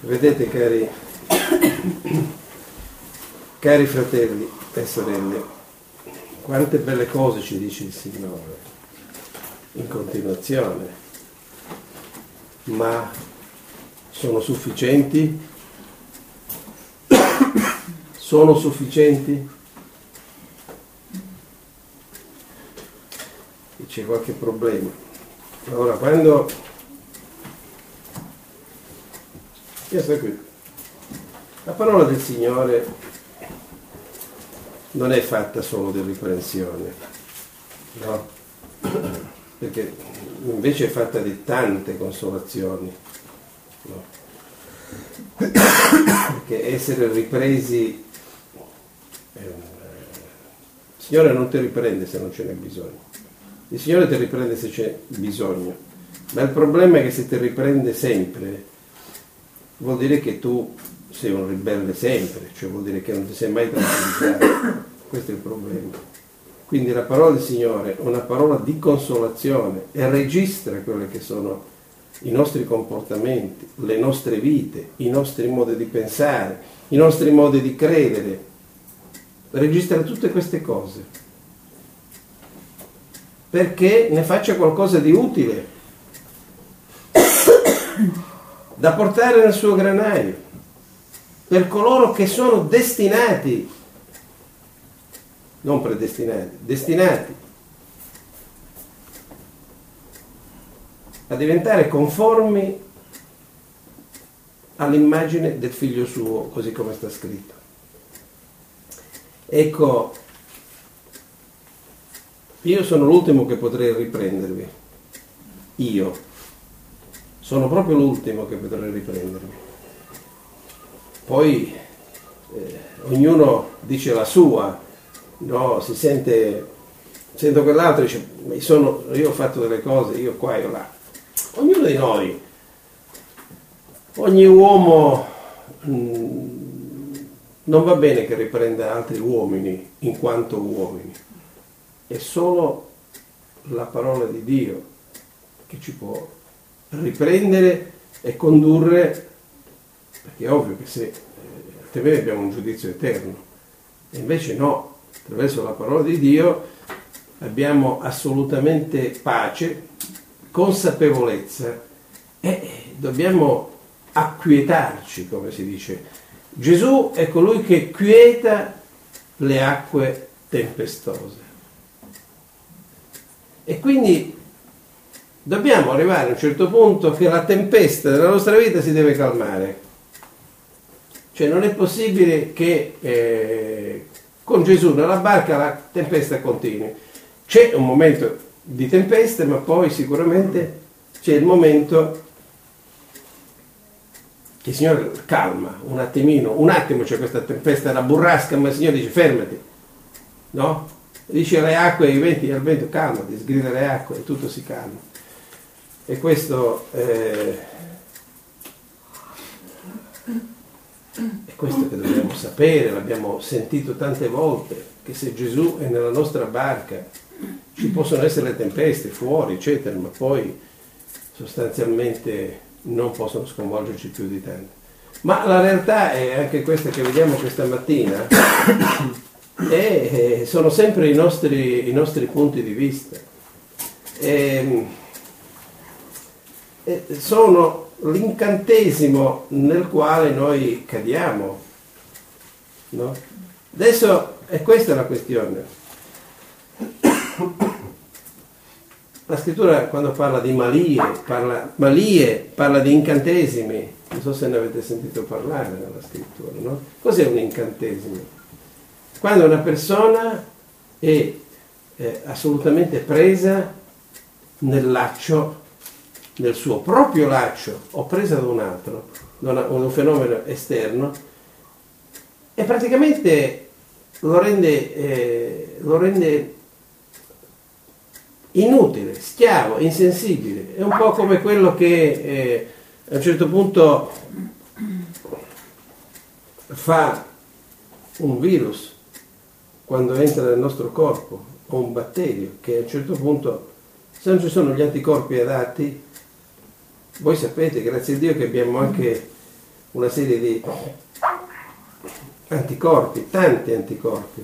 Vedete, cari fratelli e sorelle, quante belle cose ci dice il Signore in continuazione, ma sono sufficienti? Sono sufficienti? C'è qualche problema. Allora, quando io sto qui, la parola del Signore non è fatta solo di riprensione, no? Perché invece è fatta di tante consolazioni, no? Perché essere ripresi, il Signore non ti riprende se non ce n'è bisogno, il Signore ti riprende se c'è bisogno, ma il problema è che se ti riprende sempre vuol dire che tu sei un ribelle sempre, cioè vuol dire che non ti sei mai tranquillizzato. Questo è il problema. Quindi la parola del Signore è una parola di consolazione e registra quelle che sono i nostri comportamenti, le nostre vite, i nostri modi di pensare, i nostri modi di credere. Registra tutte queste cose perché ne faccia qualcosa di utile da portare nel suo granaio per coloro che sono destinati, non predestinati, destinati a diventare conformi all'immagine del figlio suo, così come sta scritto. Ecco, io sono l'ultimo che potrei riprendervi, io sono proprio l'ultimo che potrei riprendervi. Poi ognuno dice la sua, no? Sento quell'altro e dice io ho fatto delle cose, io qua e io là. Ognuno di noi, ogni uomo non va bene che riprenda altri uomini in quanto uomini, è solo la parola di Dio che ci può riprendere e condurre, perché è ovvio che se altrimenti abbiamo un giudizio eterno, e invece no, attraverso la parola di Dio abbiamo assolutamente pace, consapevolezza e dobbiamo acquietarci, come si dice. Gesù è colui che quieta le acque tempestose e quindi dobbiamo arrivare a un certo punto che la tempesta della nostra vita si deve calmare. Cioè non è possibile che con Gesù nella barca la tempesta continui. C'è un momento di tempesta, ma poi sicuramente c'è il momento che il Signore calma un attimo c'è questa tempesta, la burrasca, ma il Signore dice fermati, no? Dice alle acque, ai venti, al vento calmati, sgrida le acque e tutto si calma. E questo è questo che dobbiamo sapere, l'abbiamo sentito tante volte, che se Gesù è nella nostra barca ci possono essere le tempeste fuori, eccetera, ma poi sostanzialmente non possono sconvolgerci più di tanto. Ma la realtà è anche questa che vediamo questa mattina, e sono sempre i nostri punti di vista. Sono l'incantesimo nel quale noi cadiamo, no? Adesso è questa la questione. La scrittura quando parla di malie parla di incantesimi. Non so se ne avete sentito parlare nella scrittura, no? Cos'è un incantesimo? Quando una persona è assolutamente presa nel laccio, nel suo proprio laccio, o presa da un altro, da un fenomeno esterno, e praticamente lo rende inutile, schiavo, insensibile. È un po' come quello che a un certo punto fa un virus quando entra nel nostro corpo, o un batterio che a un certo punto, se non ci sono gli anticorpi adatti, voi sapete, grazie a Dio, che abbiamo anche una serie di anticorpi, tanti anticorpi,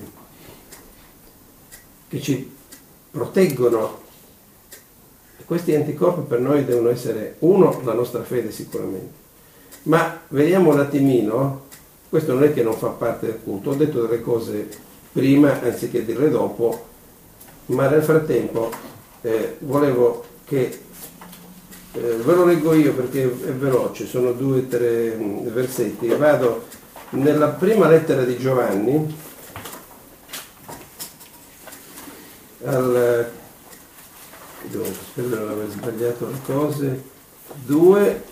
che ci proteggono. Questi anticorpi per noi devono essere, uno, la nostra fede sicuramente, ma vediamo un attimino, questo non è che non fa parte del punto, ho detto delle cose prima anziché dirle dopo, ma nel frattempo volevo che, ve lo leggo io perché è veloce, sono 2 o 3 versetti, vado nella prima lettera di Giovanni, spero di non aver sbagliato le cose, 2,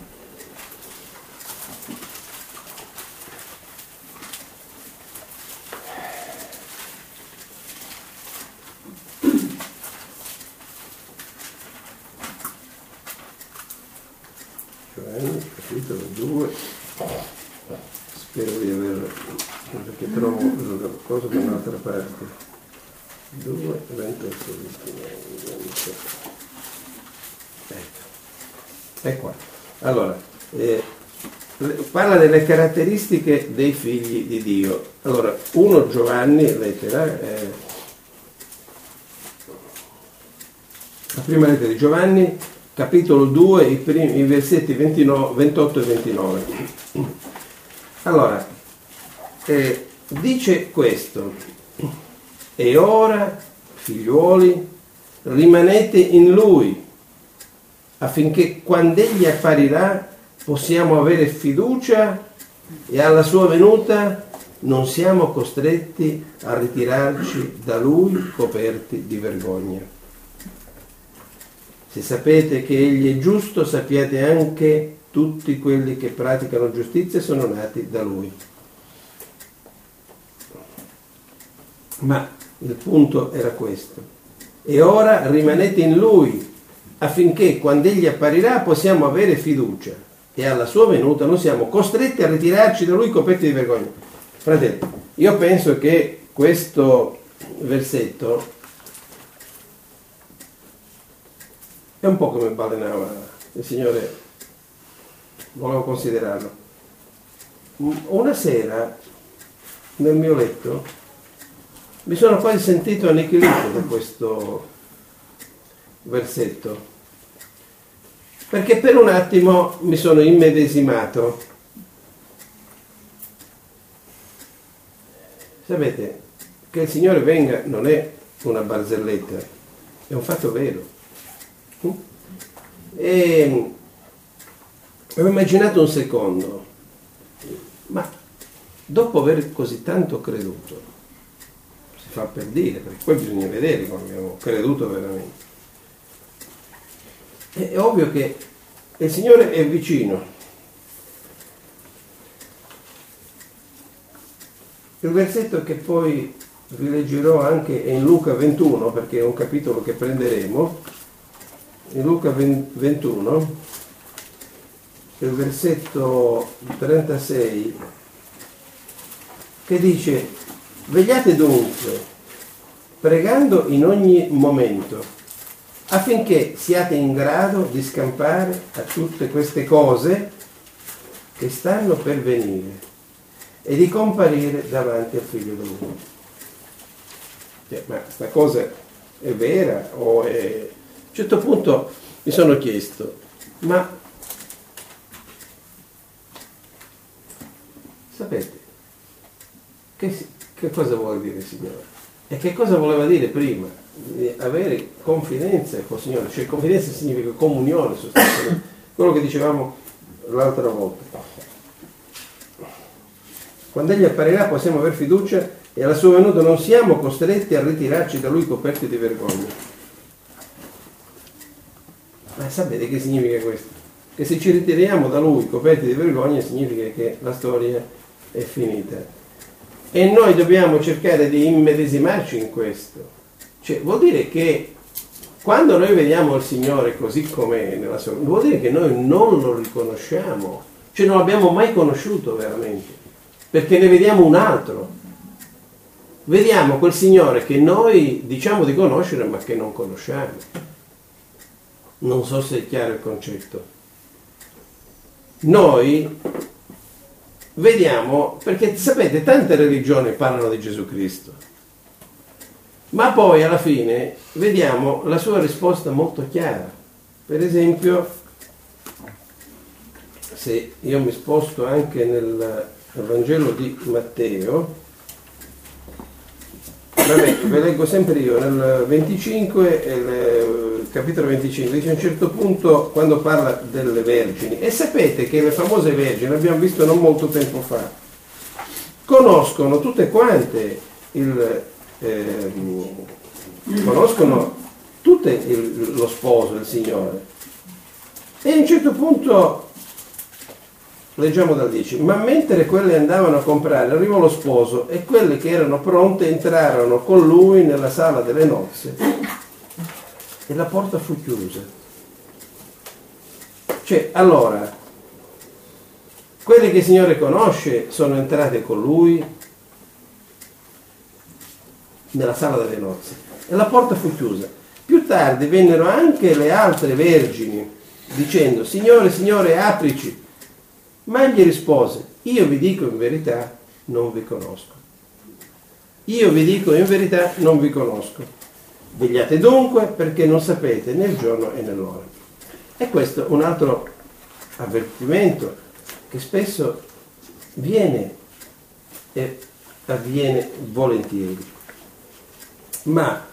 capitolo 2, spero di aver, perché trovo la cosa da un'altra parte, 2, 28, 29, 20. È qua. Allora, parla delle caratteristiche dei figli di Dio. Allora, 1 Giovanni, lettera, la prima lettera di Giovanni, capitolo 2, i versetti 28 e 29. Allora, dice questo: e ora, figliuoli, rimanete in Lui, affinché quando Egli apparirà possiamo avere fiducia e alla sua venuta non siamo costretti a ritirarci da Lui coperti di vergogna. Se sapete che Egli è giusto, sappiate anche tutti quelli che praticano giustizia sono nati da Lui. Ma il punto era questo: e ora rimanete in Lui, affinché quando Egli apparirà possiamo avere fiducia e alla sua venuta non siamo costretti a ritirarci da Lui coperti di vergogna. Fratelli, io penso che questo versetto è un po' come balenava il Signore, volevo considerarlo. Una sera nel mio letto mi sono quasi sentito annichilito da questo versetto, perché per un attimo mi sono immedesimato. Sapete, che il Signore venga non è una barzelletta, è un fatto vero. E ho immaginato un secondo, ma dopo aver così tanto creduto, si fa per dire, perché poi bisogna vedere come abbiamo creduto veramente, è ovvio che il Signore è vicino. Il versetto che poi vi leggerò anche è in Luca 21, perché è un capitolo che prenderemo. In Luca 21, il versetto 36, che dice: vegliate dunque, pregando in ogni momento, affinché siate in grado di scampare a tutte queste cose che stanno per venire e di comparire davanti al Figlio dell'uomo. Ma questa cosa è vera o è... A un certo punto mi sono chiesto, ma sapete che cosa vuole dire il Signore? E che cosa voleva dire prima? Di avere confidenza col Signore, cioè confidenza significa comunione sostanzialmente, quello che dicevamo l'altra volta. Quando Egli apparirà possiamo avere fiducia e alla sua venuta non siamo costretti a ritirarci da Lui coperti di vergogna. Ma sapete che significa questo? Che se ci ritiriamo da Lui coperti di vergogna significa che la storia è finita. E noi dobbiamo cercare di immedesimarci in questo. Cioè, vuol dire che quando noi vediamo il Signore così com'è nella sua, vuol dire che noi non lo riconosciamo, cioè non l'abbiamo mai conosciuto veramente, perché ne vediamo un altro. Vediamo quel Signore che noi diciamo di conoscere ma che non conosciamo. Non so se è chiaro il concetto. Noi vediamo, perché sapete, tante religioni parlano di Gesù Cristo, ma poi alla fine vediamo la sua risposta molto chiara. Per esempio, se io mi sposto anche nel Vangelo di Matteo, vabbè, ve leggo sempre io, nel 25, il capitolo 25, dice a un certo punto, quando parla delle vergini, e sapete che le famose vergini, l'abbiamo visto non molto tempo fa, conoscono tutte quante conoscono tutte lo sposo, il Signore. E a un certo punto, leggiamo dal 10, ma mentre quelle andavano a comprare arrivò lo sposo e quelle che erano pronte entrarono con lui nella sala delle nozze e la porta fu chiusa. Cioè, allora, quelle che il Signore conosce sono entrate con lui nella sala delle nozze e la porta fu chiusa. Più tardi vennero anche le altre vergini dicendo: Signore, Signore, aprici. Ma egli rispose: io vi dico in verità, non vi conosco. Io vi dico in verità, non vi conosco. Vegliate dunque, perché non sapete né il giorno e né l'ora. E questo è un altro avvertimento che spesso viene e avviene volentieri. Ma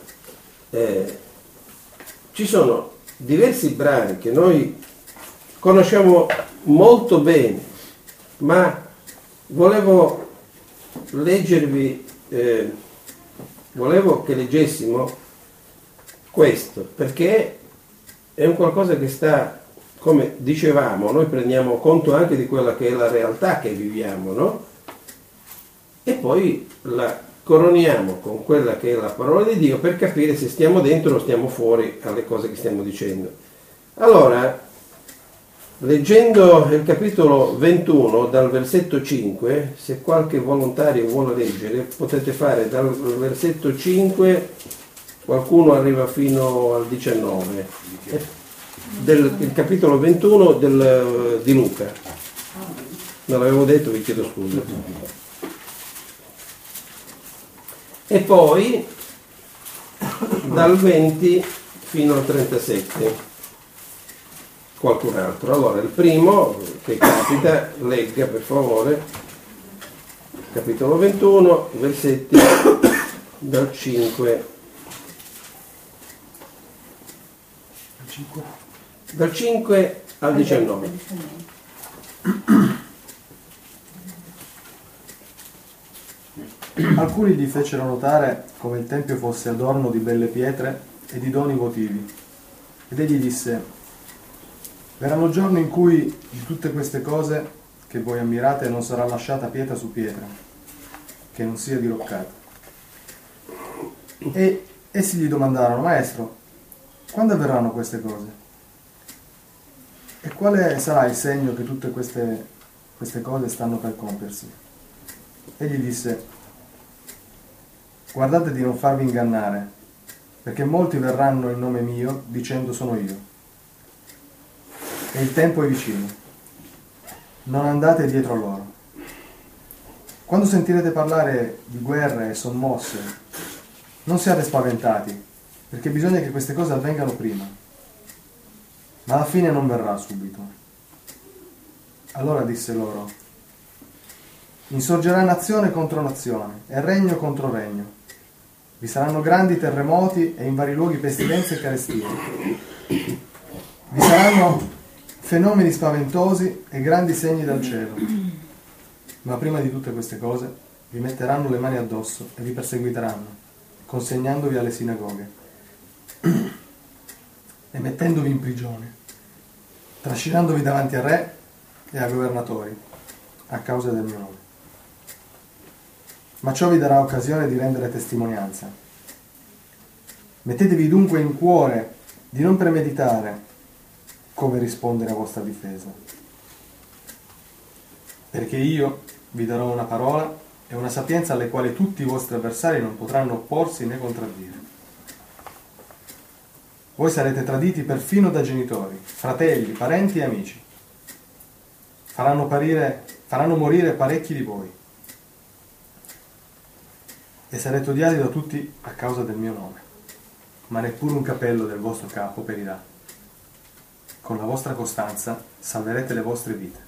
ci sono diversi brani che noi conosciamo molto bene, ma volevo leggervi, volevo che leggessimo questo, perché è un qualcosa che sta, come dicevamo, noi prendiamo conto anche di quella che è la realtà che viviamo, no? E poi la coroniamo con quella che è la parola di Dio per capire se stiamo dentro o stiamo fuori alle cose che stiamo dicendo. Allora, leggendo il capitolo 21 dal versetto 5, se qualche volontario vuole leggere, potete fare dal versetto 5, qualcuno arriva fino al 19, il capitolo 21 di Luca. Non l'avevo detto, vi chiedo scusa. E poi dal 20 fino al 37. Qualcun altro. Allora, il primo che capita, legga per favore, capitolo 21, versetti dal 5 al 19. Alcuni gli fecero notare come il tempio fosse adorno di belle pietre e di doni votivi. Ed egli disse: verranno giorni in cui di tutte queste cose che voi ammirate non sarà lasciata pietra su pietra, che non sia diroccata. E essi gli domandarono: Maestro, quando avverranno queste cose? E quale sarà il segno che tutte queste cose stanno per compiersi? Egli disse: guardate di non farvi ingannare, perché molti verranno in nome mio dicendo sono io. E il tempo è vicino. Non andate dietro a loro. Quando sentirete parlare di guerre e sommosse, non siate spaventati, perché bisogna che queste cose avvengano prima. Ma la fine non verrà subito. Allora disse loro: insorgerà nazione contro nazione e regno contro regno. Vi saranno grandi terremoti e in vari luoghi pestilenze e carestie. Vi saranno fenomeni spaventosi e grandi segni dal cielo. Ma prima di tutte queste cose vi metteranno le mani addosso e vi perseguiteranno, consegnandovi alle sinagoghe e mettendovi in prigione, trascinandovi davanti a re e a governatori a causa del mio nome. Ma ciò vi darà occasione di rendere testimonianza. Mettetevi dunque in cuore di non premeditare come rispondere a vostra difesa, perché io vi darò una parola e una sapienza alle quali tutti i vostri avversari non potranno opporsi né contraddire. Voi sarete traditi perfino da genitori, fratelli, parenti e amici. Faranno apparire faranno morire parecchi di voi e sarete odiati da tutti a causa del mio nome, ma neppure un capello del vostro capo perirà. Con la vostra costanza salverete le vostre vite.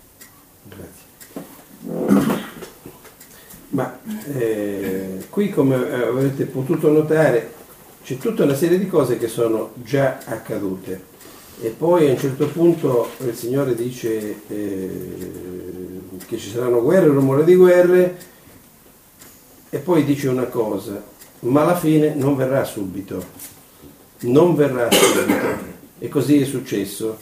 Grazie. Ma qui, come avrete potuto notare, c'è tutta una serie di cose che sono già accadute, e poi a un certo punto il Signore dice che ci saranno guerre, rumore di guerre, e poi dice una cosa: ma alla fine non verrà subito, non verrà subito. E così è successo.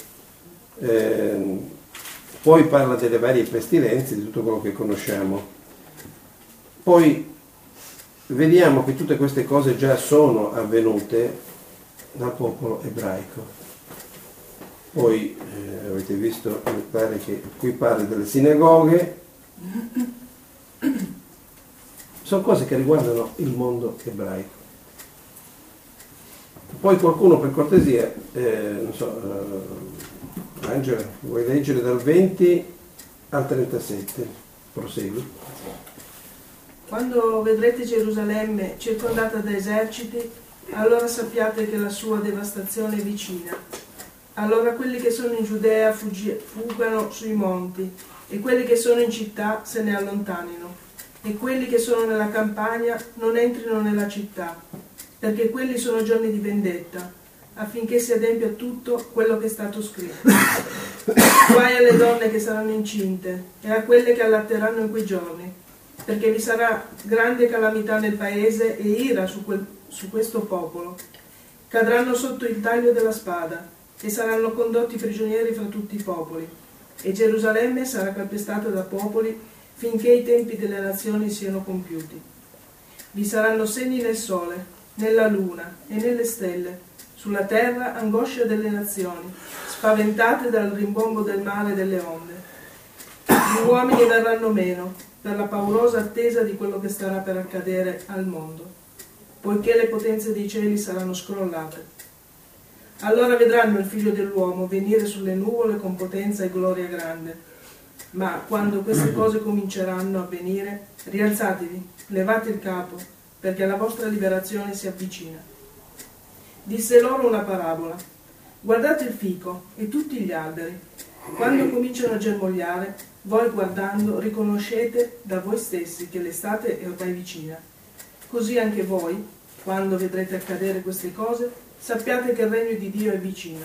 Poi parla delle varie pestilenze, di tutto quello che conosciamo. Poi vediamo che tutte queste cose già sono avvenute dal popolo ebraico. Poi avete visto, mi pare che qui parla delle sinagoghe. Sono cose che riguardano il mondo ebraico. Poi qualcuno, per cortesia, non so, Angela, vuoi leggere dal 20 al 37? Prosegui. Quando vedrete Gerusalemme circondata da eserciti, allora sappiate che la sua devastazione è vicina. Allora quelli che sono in Giudea fuggano sui monti, e quelli che sono in città se ne allontanino, e quelli che sono nella campagna non entrino nella città, perché quelli sono giorni di vendetta, affinché si adempia tutto quello che è stato scritto. Guai alle donne che saranno incinte e a quelle che allatteranno in quei giorni, perché vi sarà grande calamità nel paese e ira su questo popolo. Cadranno sotto il taglio della spada e saranno condotti prigionieri fra tutti i popoli, e Gerusalemme sarà calpestata da popoli finché i tempi delle nazioni siano compiuti. Vi saranno segni nel sole, nella luna e nelle stelle, sulla terra angoscia delle nazioni, spaventate dal rimbombo del mare e delle onde. Gli uomini verranno meno, per la paurosa attesa di quello che starà per accadere al mondo, poiché le potenze dei cieli saranno scrollate. Allora vedranno il Figlio dell'uomo venire sulle nuvole con potenza e gloria grande. Ma quando queste cose cominceranno a avvenire, rialzatevi, levate il capo, perché la vostra liberazione si avvicina. Disse loro una parabola: guardate il fico e tutti gli alberi. Quando cominciano a germogliare, voi guardando riconoscete da voi stessi che l'estate è ormai vicina. Così anche voi, quando vedrete accadere queste cose, sappiate che il regno di Dio è vicino.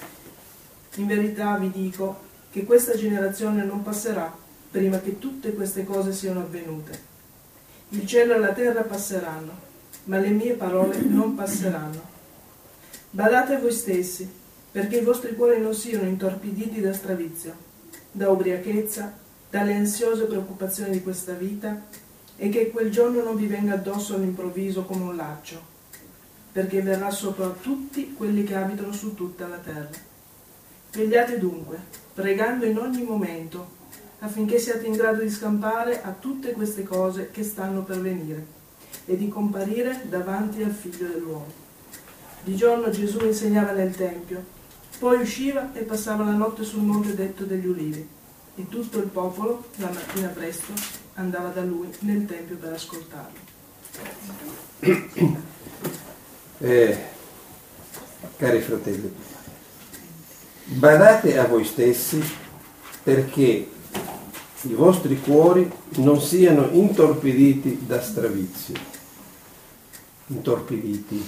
In verità vi dico che questa generazione non passerà prima che tutte queste cose siano avvenute. Il cielo e la terra passeranno, ma le mie parole non passeranno. Badate a voi stessi, perché i vostri cuori non siano intorpiditi da stravizio, da ubriachezza, dalle ansiose preoccupazioni di questa vita, e che quel giorno non vi venga addosso all'improvviso come un laccio, perché verrà sopra tutti quelli che abitano su tutta la terra. Vegliate dunque, pregando in ogni momento, affinché siate in grado di scampare a tutte queste cose che stanno per venire e di comparire davanti al Figlio dell'uomo. Di giorno Gesù insegnava nel Tempio, poi usciva e passava la notte sul monte detto degli Ulivi, e tutto il popolo, la mattina presto, andava da lui nel Tempio per ascoltarlo. Cari fratelli, badate a voi stessi perché i vostri cuori non siano intorpiditi da stravizio. Intorpiditi,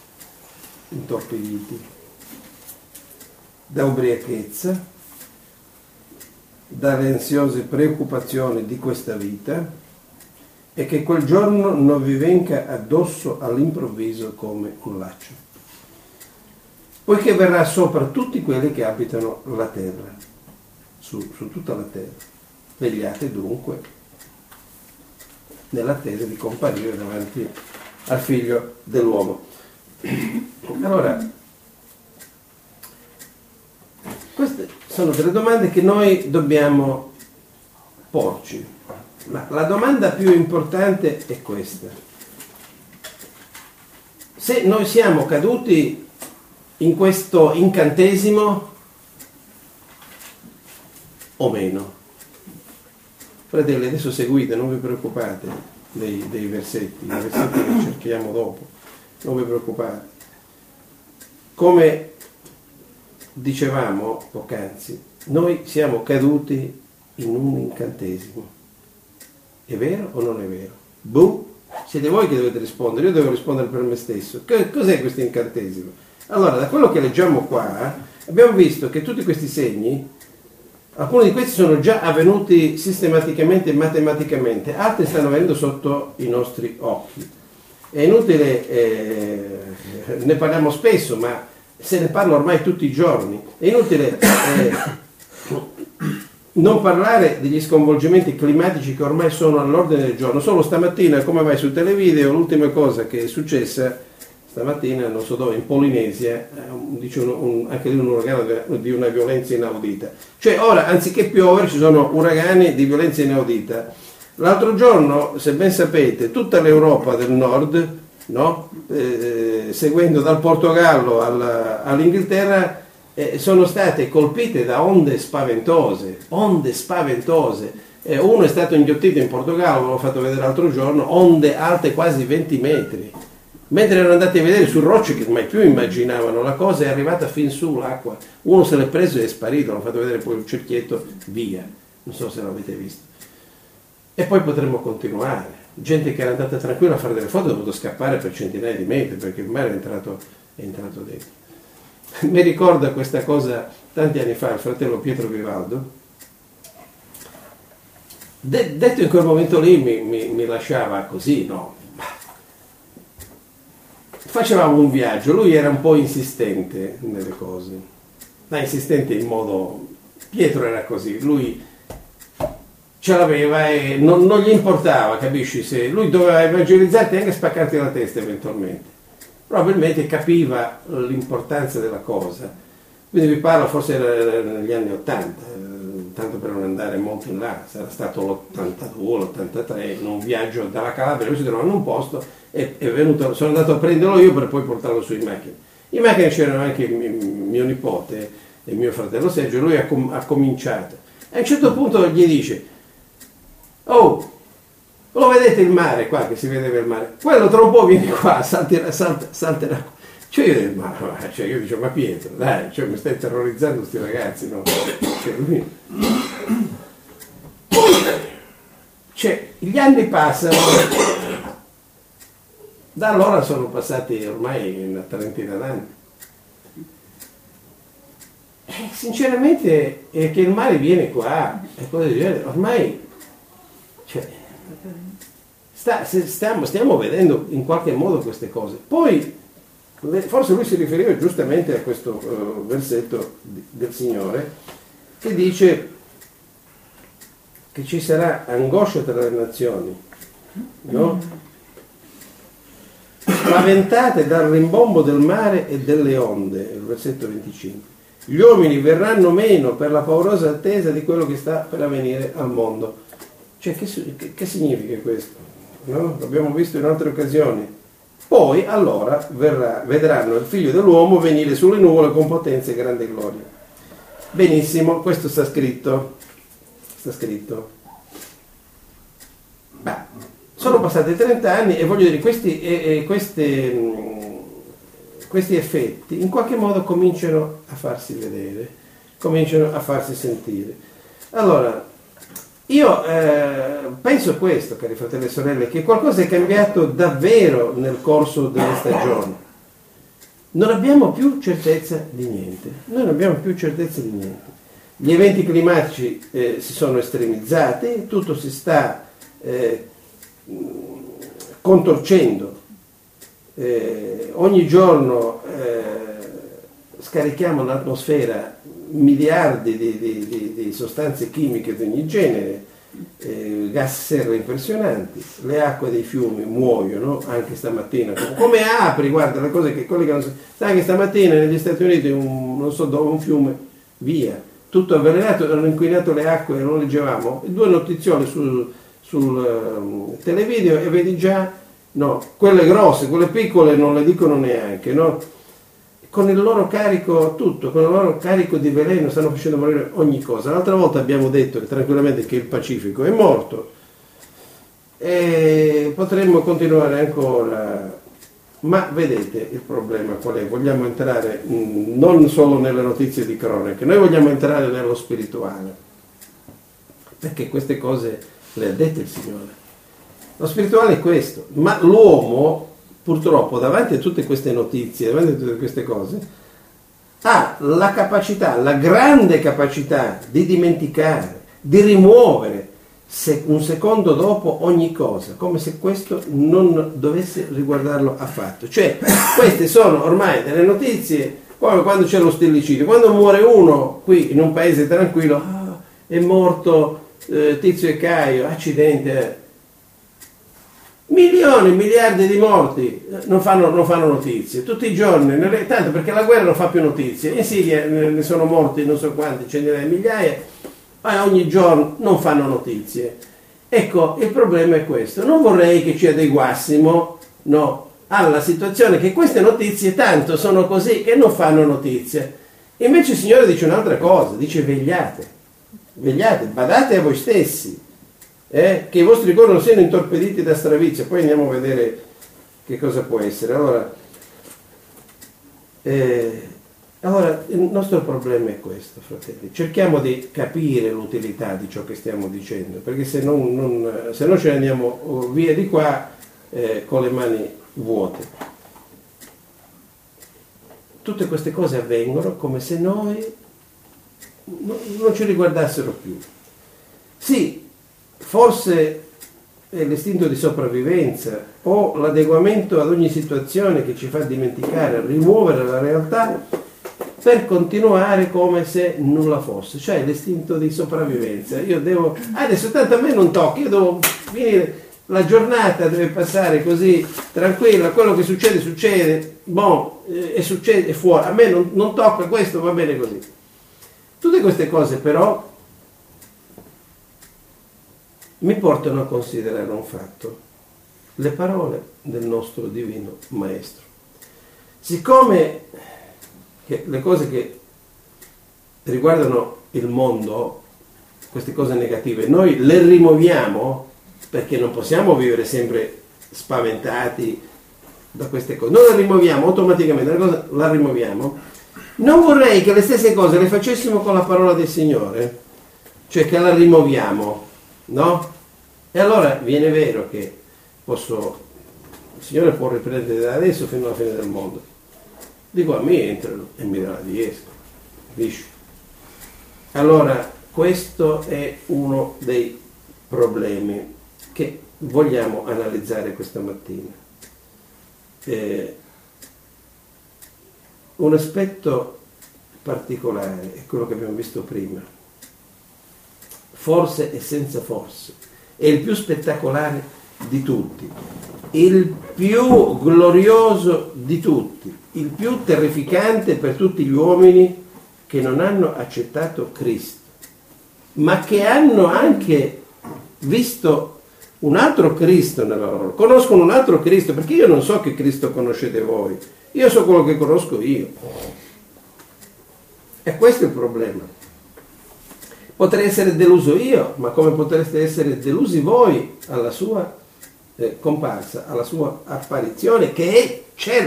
da ubriachezza, dalle ansiose preoccupazioni di questa vita, e che quel giorno non vi venga addosso all'improvviso come un laccio, poiché verrà sopra tutti quelli che abitano la terra, su tutta la terra. Vegliate dunque nell'attesa di comparire davanti al Figlio dell'uomo. Allora, queste sono delle domande che noi dobbiamo porci, ma la domanda più importante è questa: se noi siamo caduti in questo incantesimo o meno. Fratelli, adesso seguite, non vi preoccupate dei versetti, i versetti che cerchiamo dopo, non vi preoccupate. Come dicevamo poc'anzi, noi siamo caduti in un incantesimo. È vero o non è vero? Boh, siete voi che dovete rispondere, io devo rispondere per me stesso. Cos'è questo incantesimo? Allora, da quello che leggiamo qua, abbiamo visto che tutti questi segni, alcuni di questi sono già avvenuti sistematicamente e matematicamente, altri stanno avvenendo sotto i nostri occhi. È inutile, ne parliamo spesso, ma se ne parla ormai tutti i giorni. È inutile non parlare degli sconvolgimenti climatici che ormai sono all'ordine del giorno. Solo stamattina, come vai su televideo, l'ultima cosa che è successa stamattina, non so dove, in Polinesia, dice anche lì un uragano di una violenza inaudita. Cioè ora, anziché piovere, ci sono uragani di violenza inaudita. L'altro giorno, se ben sapete, tutta l'Europa del nord, no? Seguendo dal Portogallo all'Inghilterra, sono state colpite da onde spaventose. Uno è stato inghiottito in Portogallo, ve l'ho fatto vedere l'altro giorno, onde alte quasi 20 metri. Mentre erano andati a vedere su rocce che mai più immaginavano, la cosa è arrivata fin su l'acqua. Uno se l'è preso e è sparito, l'ho fatto vedere poi il cerchietto, via. Non so se l'avete visto. E poi potremmo continuare. Gente che era andata tranquilla a fare delle foto ha dovuto scappare per centinaia di metri perché il mare è entrato dentro. Mi ricorda questa cosa tanti anni fa il fratello Pietro Vivaldo. Detto in quel momento lì mi lasciava così, no? Facevamo un viaggio, lui era un po' insistente nelle cose, ma insistente in modo... Pietro era così, lui ce l'aveva e non gli importava, capisci? Se lui doveva evangelizzarti e anche spaccarti la testa eventualmente. Probabilmente capiva l'importanza della cosa. Quindi vi parlo, forse era negli anni 80, tanto per non andare molto in là, sarà stato l'82, l'83, in un viaggio dalla Calabria, lui si trovava in un posto, è venuto, sono andato a prenderlo io per poi portarlo su in macchina. In macchina c'erano anche mio nipote e mio fratello Sergio, lui ha cominciato. E a un certo punto gli dice: oh, lo vedete il mare qua, che si vedeva il mare? Quello tra un po' vieni qua, salterà. Cioè io dicevo, ma Pietro, dai, cioè, mi stai terrorizzando questi ragazzi, no? Gli anni passano, da allora sono passati ormai una trentina d'anni. Sinceramente è che il mare viene qua, e cose del genere, ormai stiamo vedendo in qualche modo queste cose. Poi forse lui si riferiva giustamente a questo versetto del Signore che dice che ci sarà angoscia tra le nazioni, no? Spaventate dal rimbombo del mare e delle onde, il versetto 25. Gli uomini verranno meno per la paurosa attesa di quello che sta per avvenire al mondo. Cioè, che significa questo? No? L'abbiamo visto in altre occasioni. Poi allora vedranno il figlio dell'uomo venire sulle nuvole con potenza e grande gloria. Benissimo, questo sta scritto. Sono passati 30 anni e voglio dire, questi effetti in qualche modo cominciano a farsi vedere, cominciano a farsi sentire. Allora, io penso questo, cari fratelli e sorelle, che qualcosa è cambiato davvero nel corso delle stagioni. Non abbiamo più certezza di niente. Gli eventi climatici si sono estremizzati, tutto si sta contorcendo. Ogni giorno scarichiamo nell'atmosfera miliardi di sostanze chimiche di ogni genere, gas serra impressionanti, le acque dei fiumi muoiono, anche stamattina. Come apri, guarda, le cose quelli che non si... Anche stamattina negli Stati Uniti, non so dove, un fiume, via, tutto avvelenato, hanno inquinato le acque, non leggevamo, 2 notiziole sul televideo e vedi già, no, quelle grosse, quelle piccole non le dicono neanche, no? con il loro carico tutto, con il loro carico di veleno stanno facendo morire ogni cosa. L'altra volta abbiamo detto tranquillamente che il Pacifico è morto e potremmo continuare ancora, ma vedete il problema qual è? Vogliamo entrare non solo nelle notizie di cronaca, noi vogliamo entrare nello spirituale, perché queste cose le ha dette il Signore. Lo spirituale è questo, ma l'uomo purtroppo davanti a tutte queste notizie, davanti a tutte queste cose, ha la capacità, la grande capacità di dimenticare, di rimuovere un secondo dopo ogni cosa, come se questo non dovesse riguardarlo affatto. Cioè, queste sono ormai delle notizie, come quando c'è lo stillicidio, quando muore uno qui in un paese tranquillo, è morto Tizio e Caio, accidente, milioni, miliardi di morti non fanno notizie tutti i giorni, tanto perché la guerra non fa più notizie. In Siria ne sono morti non so quanti, centinaia di migliaia, ma ogni giorno non fanno notizie. Ecco, il problema è questo. Non vorrei che ci adeguassimo, no, alla situazione che queste notizie tanto sono così che non fanno notizie. Invece il Signore dice un'altra cosa, dice vegliate, badate a voi stessi, che i vostri cuori non siano intorpiditi da stravizia. Poi andiamo a vedere che cosa può essere. Allora il nostro problema è questo, fratelli. Cerchiamo di capire l'utilità di ciò che stiamo dicendo, perché se no ce ne andiamo via di qua con le mani vuote. Tutte queste cose avvengono come se noi non ci riguardassero più. Sì, forse è l'istinto di sopravvivenza o l'adeguamento ad ogni situazione che ci fa dimenticare, rimuovere la realtà per continuare come se nulla fosse, cioè l'istinto di sopravvivenza. Io devo, adesso tanto a me non tocca, io devo finire, la giornata deve passare così tranquilla, quello che succede, e succede, è fuori, a me non tocca questo, va bene così. Tutte queste cose però mi portano a considerare un fatto, le parole del nostro divino Maestro. Siccome che le cose che riguardano il mondo, queste cose negative, noi le rimuoviamo perché non possiamo vivere sempre spaventati da queste cose, noi le rimuoviamo automaticamente, la rimuoviamo. Non vorrei che le stesse cose le facessimo con la parola del Signore, cioè che la rimuoviamo, no? E allora viene vero che il Signore può riprendere da adesso fino alla fine del mondo. Dico a me entrano e mi darà di esco, capisci? Allora questo è uno dei problemi che vogliamo analizzare questa mattina. Un aspetto particolare è quello che abbiamo visto prima, forse e senza forse, è il più spettacolare di tutti, il più glorioso di tutti, il più terrificante per tutti gli uomini che non hanno accettato Cristo, ma che hanno anche visto un altro Cristo nella loro, conoscono un altro Cristo, perché io non so che Cristo conoscete voi, io so quello che conosco io. E questo è il problema. Potrei essere deluso io, ma come potreste essere delusi voi alla sua comparsa, alla sua apparizione, che è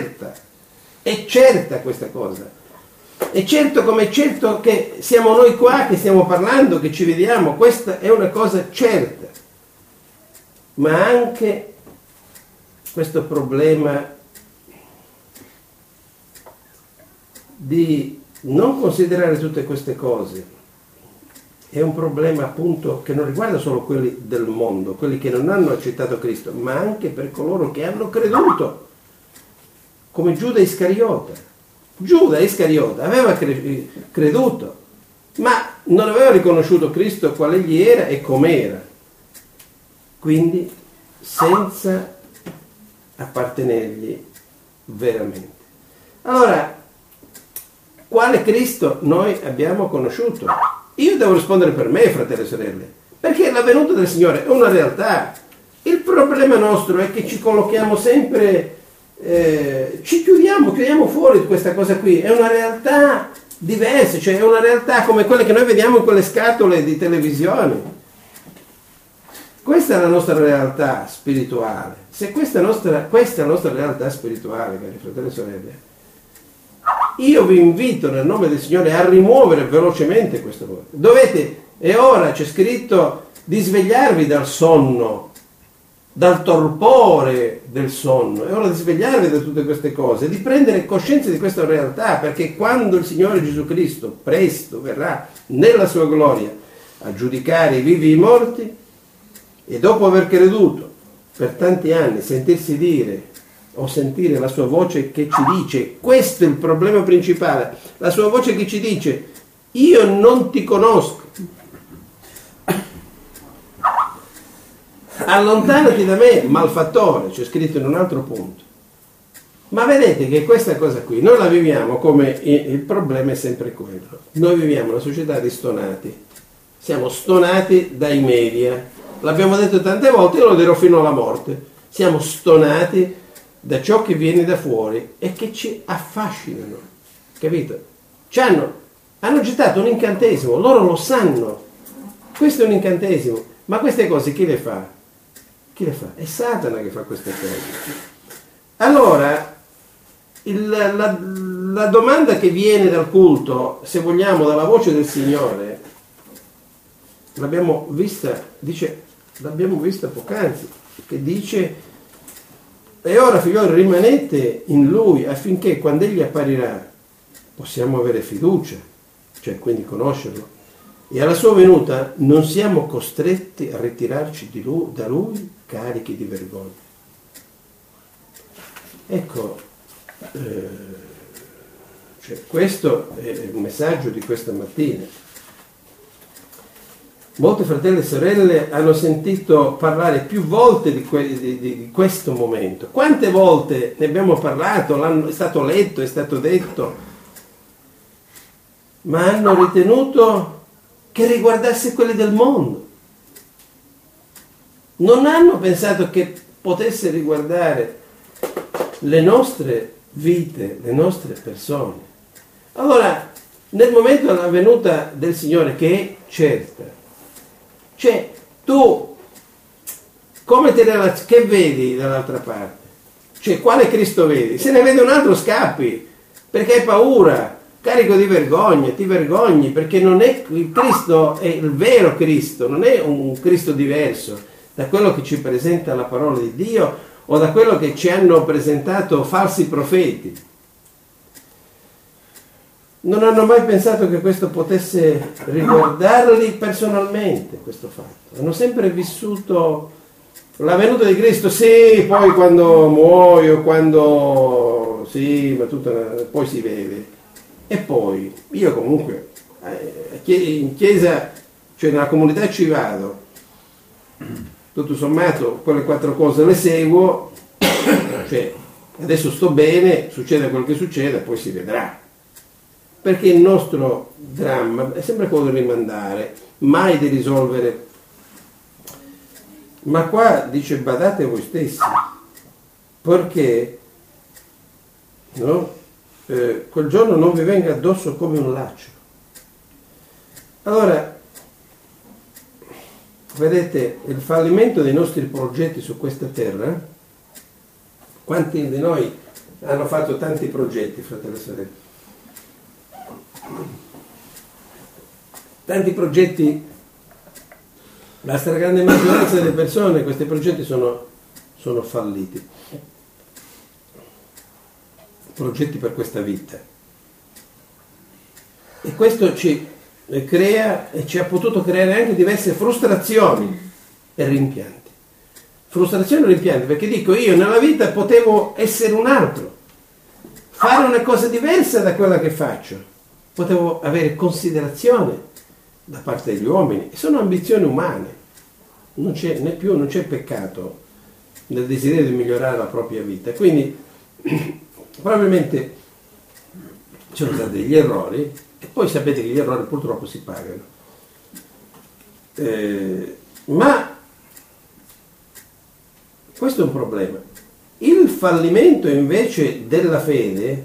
certa questa cosa. È certo come è certo che siamo noi qua, che stiamo parlando, che ci vediamo, questa è una cosa certa. Ma anche questo problema di non considerare tutte queste cose è un problema appunto che non riguarda solo quelli del mondo, quelli che non hanno accettato Cristo, ma anche per coloro che hanno creduto, come Giuda Iscariota. Giuda Iscariota aveva creduto, ma non aveva riconosciuto Cristo qual egli era e com'era, quindi senza appartenergli veramente. Allora, quale Cristo noi abbiamo conosciuto? Io devo rispondere per me, fratelli e sorelle, perché la venuta del Signore è una realtà. Il problema nostro è che ci collochiamo sempre ci chiudiamo fuori questa cosa qui. È una realtà diversa, cioè è una realtà come quelle che noi vediamo in quelle scatole di televisione. Questa è la nostra realtà spirituale. Se questa è la nostra realtà spirituale, cari fratelli e sorelle, io vi invito nel nome del Signore a rimuovere velocemente questo vuoto. E ora c'è scritto di svegliarvi dal sonno, dal torpore del sonno. È ora di svegliarvi da tutte queste cose, di prendere coscienza di questa realtà, perché quando il Signore Gesù Cristo presto verrà nella sua gloria a giudicare i vivi e i morti, e dopo aver creduto per tanti anni sentirsi dire o sentire la sua voce che ci dice, questo è il problema principale, la sua voce che ci dice: io non ti conosco, allontanati da me, malfattore, c'è scritto in un altro punto. Ma vedete che questa cosa qui noi la viviamo come il problema è sempre quello. Noi viviamo una società di stonati, siamo stonati dai media, l'abbiamo detto tante volte, io lo dirò fino alla morte, siamo stonati da ciò che viene da fuori e che ci affascinano, capito? Hanno gettato un incantesimo, loro lo sanno, questo è un incantesimo, ma queste cose chi le fa? Chi le fa? È Satana che fa queste cose. Allora, la domanda che viene dal culto, se vogliamo, dalla voce del Signore, l'abbiamo vista poc'anzi, che dice: e ora, figlioli, rimanete in Lui affinché quando Egli apparirà possiamo avere fiducia, cioè quindi conoscerlo, e alla sua venuta non siamo costretti a ritirarci da Lui carichi di vergogna. Ecco, cioè questo è il messaggio di questa mattina. Molti fratelli e sorelle hanno sentito parlare più volte di questo momento. Quante volte ne abbiamo parlato, è stato letto, è stato detto, ma hanno ritenuto che riguardasse quelli del mondo. Non hanno pensato che potesse riguardare le nostre vite, le nostre persone. Allora, nel momento della venuta del Signore, che è certa, cioè tu come che vedi dall'altra parte? Cioè quale Cristo vedi? Se ne vede un altro scappi, perché hai paura, carico di vergogna, ti vergogni, perché non è il Cristo, è il vero Cristo, non è un Cristo diverso da quello che ci presenta la parola di Dio o da quello che ci hanno presentato falsi profeti. Non hanno mai pensato che questo potesse riguardarli personalmente, questo fatto. Hanno sempre vissuto la venuta di Cristo, sì, poi quando muoio, quando sì, ma poi si vede. E poi, io comunque in chiesa, cioè nella comunità ci vado, tutto sommato quelle 4 cose le seguo, cioè adesso sto bene, succede quel che succede, poi si vedrà. Perché il nostro dramma è sempre quello di rimandare, mai di risolvere. Ma qua dice: badate a voi stessi, perché no? Quel giorno non vi venga addosso come un lacero. Allora, vedete, il fallimento dei nostri progetti su questa terra, quanti di noi hanno fatto tanti progetti, fratelli e sorelle? Tanti progetti, la stragrande maggioranza delle persone, questi progetti sono falliti. Progetti per questa vita. E questo ci crea e ci ha potuto creare anche diverse frustrazioni e rimpianti. Frustrazioni e rimpianti, perché dico, io nella vita potevo essere un altro, fare una cosa diversa da quella che faccio. Potevo avere considerazione da parte degli uomini, e sono ambizioni umane, non c'è peccato nel desiderio di migliorare la propria vita, quindi probabilmente ci sono stati degli errori, e poi sapete che gli errori purtroppo si pagano, ma questo è un problema. Il fallimento invece della fede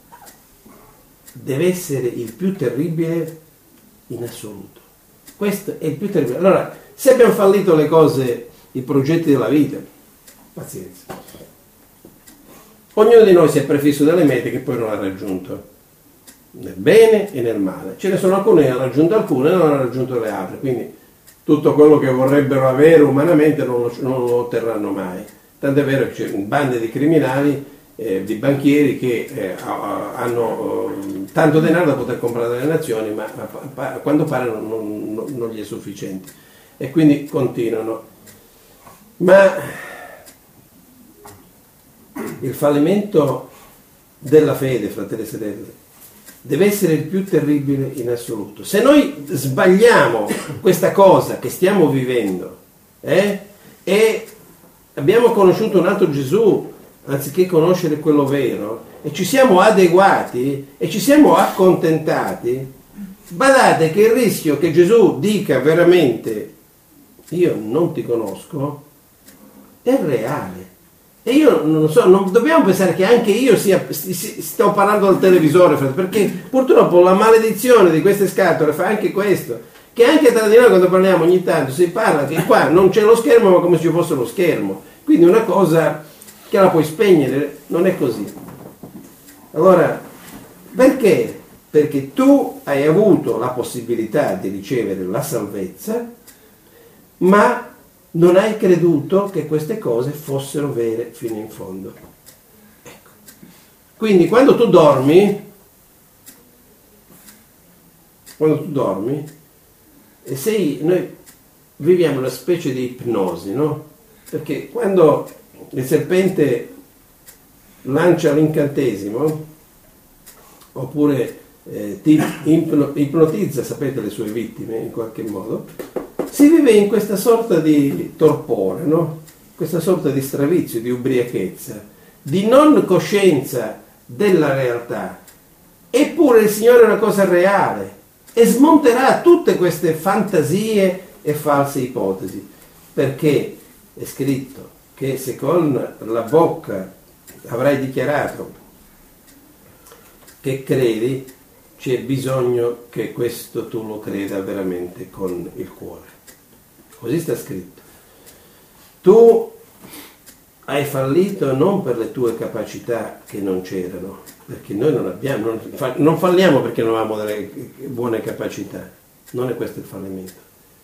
deve essere il più terribile in assoluto. Questo è il più terribile. Allora, se abbiamo fallito le cose, i progetti della vita, pazienza. Ognuno di noi si è prefisso delle mete che poi non ha raggiunto, nel bene e nel male. Ce ne sono alcune che hanno raggiunto alcune e non hanno raggiunto le altre, quindi tutto quello che vorrebbero avere umanamente non lo otterranno mai. Tant'è vero che c'è bande di criminali, di banchieri che hanno tanto denaro da poter comprare delle nazioni, ma quando pare non gli è sufficiente. E quindi continuano. Ma il fallimento della fede, fratelli e sorelle, deve essere il più terribile in assoluto. Se noi sbagliamo questa cosa che stiamo vivendo e abbiamo conosciuto un altro Gesù anziché conoscere quello vero e ci siamo adeguati e ci siamo accontentati, badate che il rischio che Gesù dica veramente io non ti conosco è reale. E io non so, non dobbiamo pensare che anche io sto parlando al televisore, perché purtroppo la maledizione di queste scatole fa anche questo, che anche tra di noi quando parliamo ogni tanto si parla che qua non c'è lo schermo ma come se ci fosse lo schermo, quindi una cosa che la puoi spegnere, non è così. Allora, perché? Perché tu hai avuto la possibilità di ricevere la salvezza, ma non hai creduto che queste cose fossero vere fino in fondo. Ecco. Quindi quando tu dormi, e noi viviamo una specie di ipnosi, no? Perché quando il serpente lancia l'incantesimo, oppure ti ipnotizza, sapete, le sue vittime in qualche modo, si vive in questa sorta di torpore, no? Questa sorta di stravizio, di ubriachezza, di non coscienza della realtà. Eppure il Signore è una cosa reale e smonterà tutte queste fantasie e false ipotesi, perché è scritto che se con la bocca avrai dichiarato che credi, c'è bisogno che questo tu lo creda veramente con il cuore. Così sta scritto. Tu hai fallito non per le tue capacità che non c'erano, perché noi non falliamo perché non avevamo delle buone capacità, non è questo il fallimento,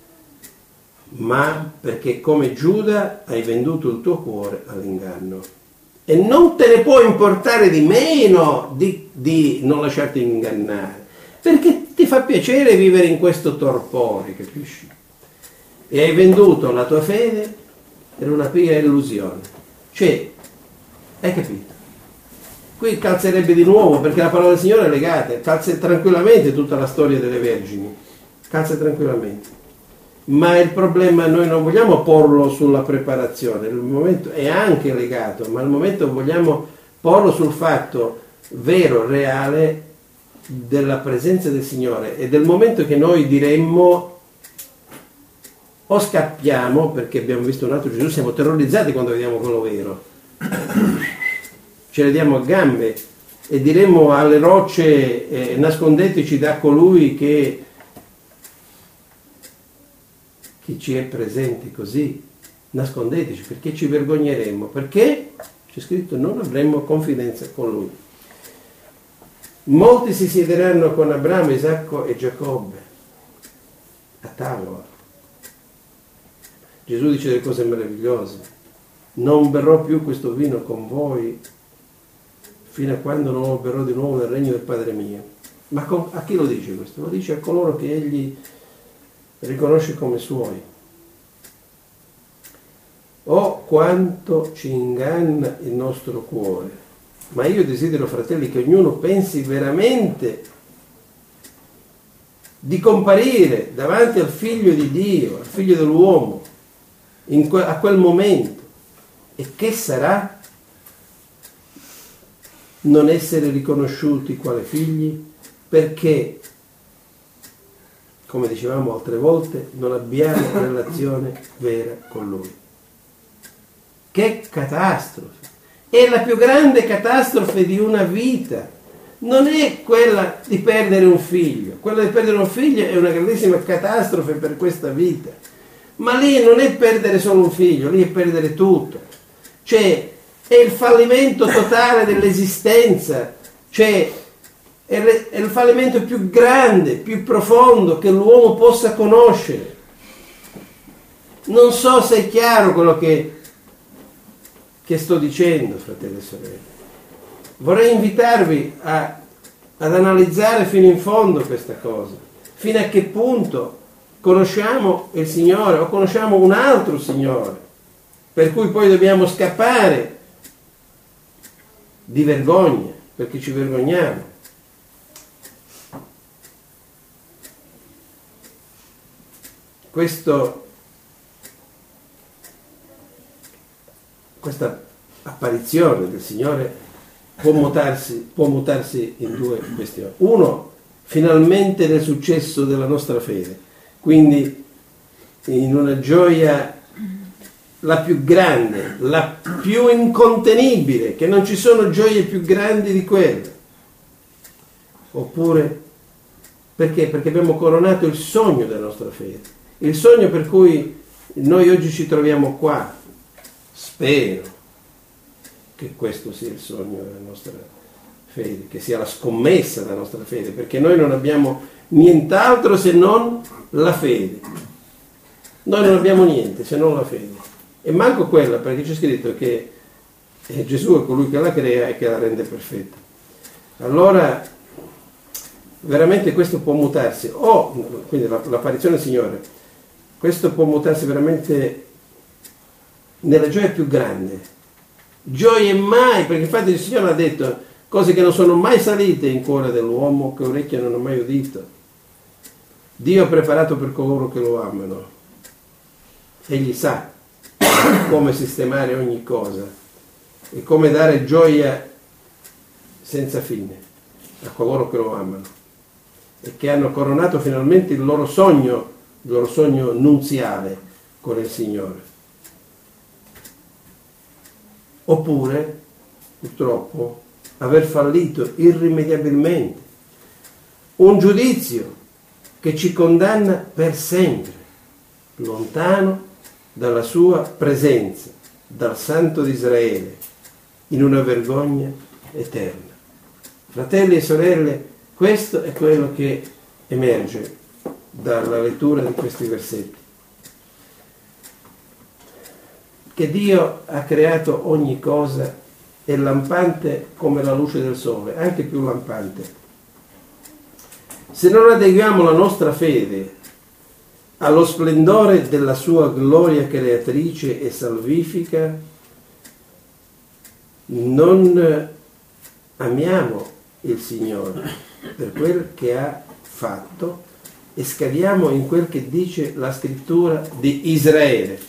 ma perché come Giuda hai venduto il tuo cuore all'inganno. E non te ne può importare di meno di non lasciarti ingannare, perché ti fa piacere vivere in questo torpore, capisci? E hai venduto la tua fede per una pia illusione. Cioè, hai capito? Qui calzerebbe di nuovo, perché la parola del Signore è legata, calza tranquillamente tutta la storia delle vergini, calza tranquillamente. Ma il problema noi non vogliamo porlo sulla preparazione, il momento è anche legato, ma al momento vogliamo porlo sul fatto vero, reale della presenza del Signore e del momento che noi diremmo o scappiamo perché abbiamo visto un altro Gesù, siamo terrorizzati quando vediamo quello vero, ce le diamo a gambe e diremmo alle rocce nascondeteci da colui che ci è presente, così nascondeteci perché ci vergogneremmo, perché c'è scritto non avremmo confidenza con lui. Molti si siederanno con Abramo, Isacco e Giacobbe a tavola. Gesù dice delle cose meravigliose: non berrò più questo vino con voi fino a quando non lo berrò di nuovo nel regno del Padre mio. Ma a chi lo dice questo? Lo dice a coloro che egli riconosce come suoi. Oh, quanto ci inganna il nostro cuore! Ma io desidero, fratelli, che ognuno pensi veramente di comparire davanti al Figlio di Dio, al Figlio dell'uomo, a quel momento. E che sarà? Non essere riconosciuti quale figli, perché, come dicevamo altre volte, non abbiamo relazione vera con Lui. Che catastrofe! è la più grande catastrofe di una vita. Non è quella di perdere un figlio. Quella di perdere un figlio è una grandissima catastrofe per questa vita. Ma lì non è perdere solo un figlio, lì è perdere tutto. Cioè, è il fallimento totale dell'esistenza. Cioè, è il fallimento più grande, più profondo che l'uomo possa conoscere. Non so se è chiaro quello che sto dicendo, fratelli e sorelle. Vorrei invitarvi ad analizzare fino in fondo questa cosa, fino a che punto conosciamo il Signore o conosciamo un altro Signore, per cui poi dobbiamo scappare di vergogna, perché ci vergogniamo. Questa apparizione del Signore può mutarsi in due questioni. Uno, finalmente nel successo della nostra fede, quindi in una gioia la più grande, la più incontenibile, che non ci sono gioie più grandi di quella. Oppure, perché? Perché abbiamo coronato il sogno della nostra fede, il sogno per cui noi oggi ci troviamo qua. Spero che questo sia il sogno della nostra fede, che sia la scommessa della nostra fede, perché noi non abbiamo nient'altro se non la fede. Noi non abbiamo niente se non la fede. E manco quella, perché c'è scritto che Gesù è colui che la crea e che la rende perfetta. Allora, veramente questo può mutarsi, quindi l'apparizione del Signore, questo può mutarsi veramente nella gioia più grande. Gioie mai, perché infatti il Signore ha detto cose che non sono mai salite in cuore dell'uomo, che orecchie non hanno mai udito. Dio ha preparato per coloro che lo amano. Egli sa come sistemare ogni cosa e come dare gioia senza fine a coloro che lo amano e che hanno coronato finalmente il loro sogno nunziale con il Signore. Oppure, purtroppo, aver fallito irrimediabilmente. Un giudizio che ci condanna per sempre, lontano dalla sua presenza, dal Santo di Israele, in una vergogna eterna. Fratelli e sorelle, questo è quello che emerge dalla lettura di questi versetti. Che Dio ha creato ogni cosa è lampante come la luce del sole, anche più lampante. Se non adeguiamo la nostra fede allo splendore della sua gloria creatrice e salvifica, non amiamo il Signore per quel che ha fatto e scadiamo in quel che dice la scrittura di Israele.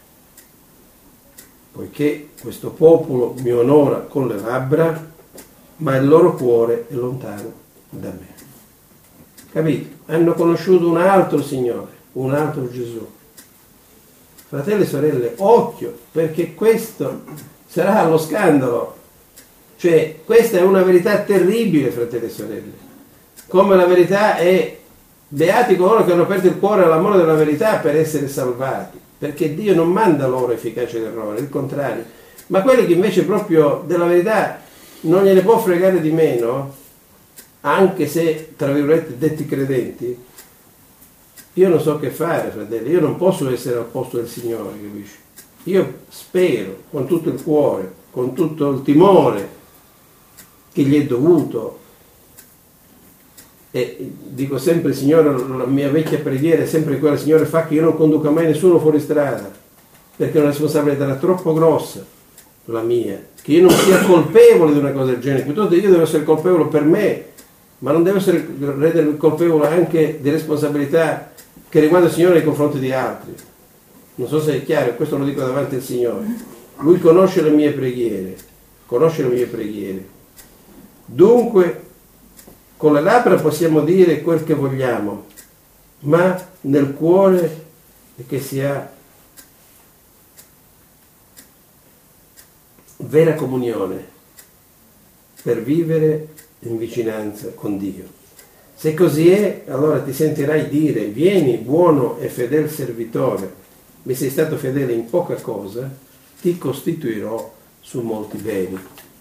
Poiché questo popolo mi onora con le labbra, ma il loro cuore è lontano da me. Capito? Hanno conosciuto un altro Signore, un altro Gesù. Fratelli e sorelle, occhio, perché questo sarà lo scandalo. Cioè, questa è una verità terribile, fratelli e sorelle. Come la verità è, beati coloro che hanno aperto il cuore all'amore della verità per essere salvati. Perché Dio non manda loro efficacia d'errore, il contrario. Ma quelli che invece proprio della verità non gliene può fregare di meno, anche se, tra virgolette, detti credenti, io non so che fare, fratelli, io non posso essere al posto del Signore, capisci? Io spero, con tutto il cuore, con tutto il timore che gli è dovuto, e dico sempre, Signore, la mia vecchia preghiera è sempre quella: Signore, fa che io non conduca mai nessuno fuori strada, perché è una responsabilità troppo grossa la mia, che io non sia colpevole di una cosa del genere. Piuttosto io devo essere colpevole per me, ma non devo essere rendere colpevole anche di responsabilità che riguarda il Signore nei confronti di altri. Non so se è chiaro, questo lo dico davanti al Signore. Lui conosce le mie preghiere, Dunque, con le labbra possiamo dire quel che vogliamo, ma nel cuore che si ha vera comunione per vivere in vicinanza con Dio. Se così è, allora ti sentirai dire: vieni, buono e fedel servitore, mi sei stato fedele in poca cosa, ti costituirò su molti beni.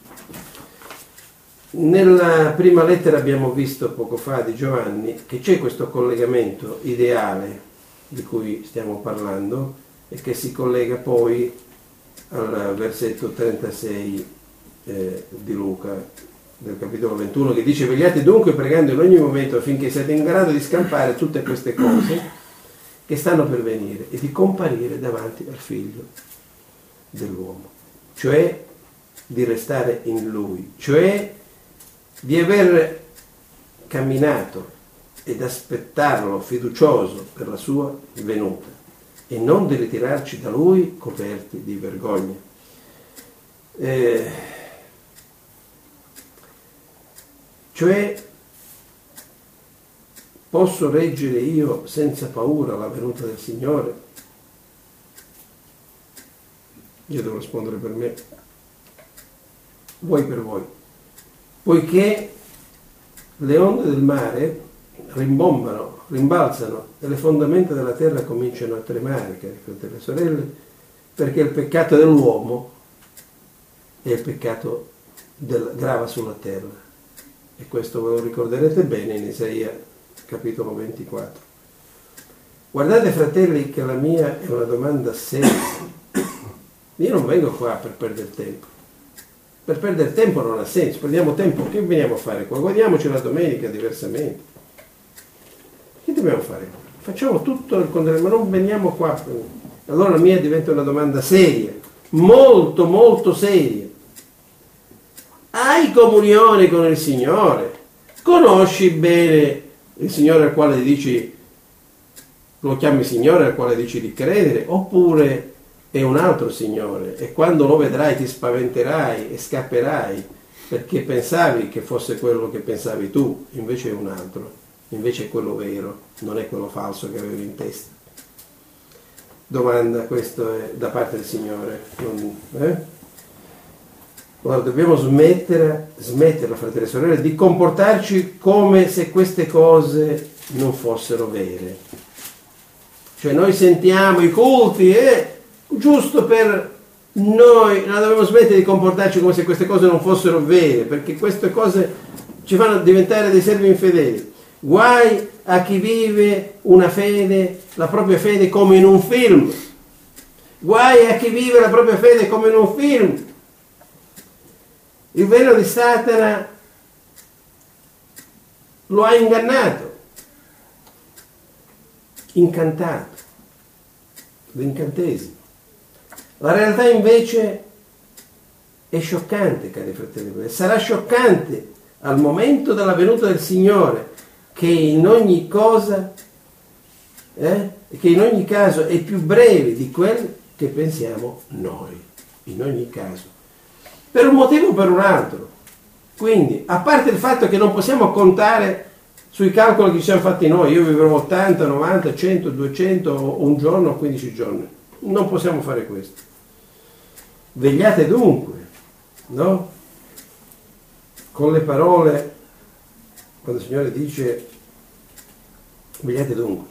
Nella prima lettera abbiamo visto poco fa di Giovanni che c'è questo collegamento ideale di cui stiamo parlando e che si collega poi al versetto 36 di Luca, del capitolo 21, che dice: vegliate dunque pregando in ogni momento affinché siate in grado di scampare tutte queste cose che stanno per venire e di comparire davanti al Figlio dell'uomo, cioè di restare in Lui, cioè di aver camminato ed aspettarlo fiducioso per la sua venuta e non di ritirarci da Lui coperti di vergogna. Cioè, posso reggere io senza paura la venuta del Signore? Io devo rispondere per me, voi per voi. Poiché le onde del mare rimbombano, rimbalzano e le fondamenta della terra cominciano a tremare, cari fratelli e sorelle, perché il peccato dell'uomo è il peccato grava sulla terra. E questo ve lo ricorderete bene in Isaia capitolo 24. Guardate, fratelli, che la mia è una domanda seria. Io non vengo qua per perdere tempo. Per perdere tempo non ha senso. Perdiamo tempo. Che veniamo a fare qua? Guardiamoci la domenica diversamente. Che dobbiamo fare? Facciamo tutto il contrario, ma non veniamo qua. Allora la mia diventa una domanda seria. Molto, molto seria. Hai comunione con il Signore? Conosci bene il Signore al quale dici, lo chiami Signore al quale dici di credere, oppure è un altro Signore e quando lo vedrai ti spaventerai e scapperai perché pensavi che fosse quello che pensavi tu, invece è un altro, invece è quello vero, non è quello falso che avevi in testa. Domanda, questo è da parte del Signore. Allora dobbiamo smettere, fratelli e sorelle, di comportarci come se queste cose non fossero vere. Cioè noi sentiamo i culti giusto per noi, non dobbiamo smettere di comportarci come se queste cose non fossero vere, perché queste cose ci fanno diventare dei servi infedeli. Guai a chi vive una fede, la propria fede come in un film. Guai a chi vive la propria fede come in un film. Il velo di Satana lo ha ingannato, incantato, l'incantesimo. La realtà invece è scioccante, cari fratelli, sarà scioccante al momento della venuta del Signore, che in ogni cosa, che in ogni caso è più breve di quel che pensiamo noi, in ogni caso. Per un motivo o per un altro. Quindi, a parte il fatto che non possiamo contare sui calcoli che ci siamo fatti noi, io vivrò 80, 90, 100, 200, un giorno, 15 giorni. Non possiamo fare questo. Vegliate dunque, no? Con le parole, quando il Signore dice vegliate dunque.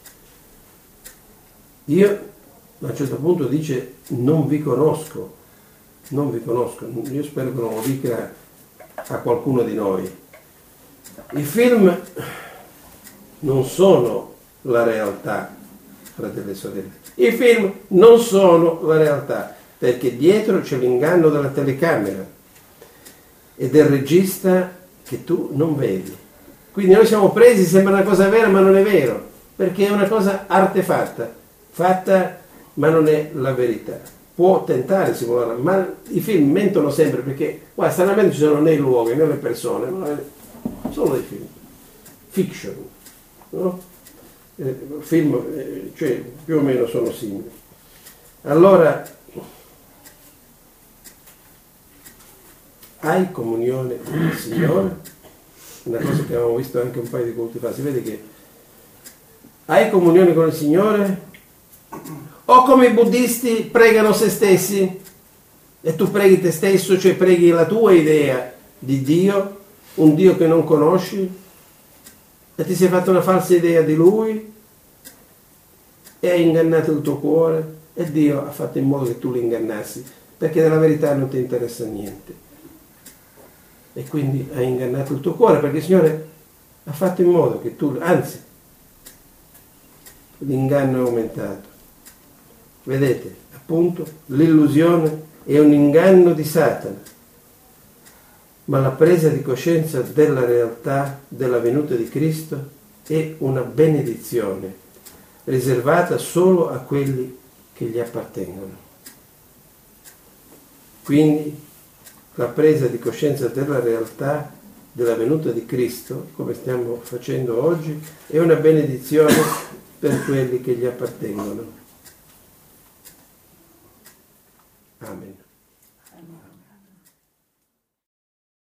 Io, a un certo punto dice non vi conosco. Non vi conosco, io spero che non lo dica a qualcuno di noi. I film non sono la realtà, fratelli e sorelle. I film non sono la realtà, perché dietro c'è l'inganno della telecamera e del regista che tu non vedi. Quindi noi siamo presi, sembra una cosa vera ma non è vero, perché è una cosa artefatta, fatta ma non è la verità. Può tentare simulare, ma i film mentono sempre perché, guarda, stranamente ci sono nei luoghi, né le persone, sono dei film, fiction, no? Film, cioè più o meno sono simili. Allora, hai comunione con il Signore? Una cosa che avevamo visto anche un paio di culti fa, si vede che hai comunione con il Signore? O come i buddisti pregano se stessi? E tu preghi te stesso, cioè preghi la tua idea di Dio, un Dio che non conosci, e ti sei fatto una falsa idea di Lui, e hai ingannato il tuo cuore, e Dio ha fatto in modo che tu li ingannassi, perché della verità non ti interessa niente. E quindi hai ingannato il tuo cuore, perché il Signore ha fatto in modo che tu, anzi, l'inganno è aumentato. Vedete, appunto, l'illusione è un inganno di Satana, ma la presa di coscienza della realtà della venuta di Cristo è una benedizione riservata solo a quelli che gli appartengono. Quindi la presa di coscienza della realtà della venuta di Cristo, come stiamo facendo oggi, è una benedizione per quelli che gli appartengono.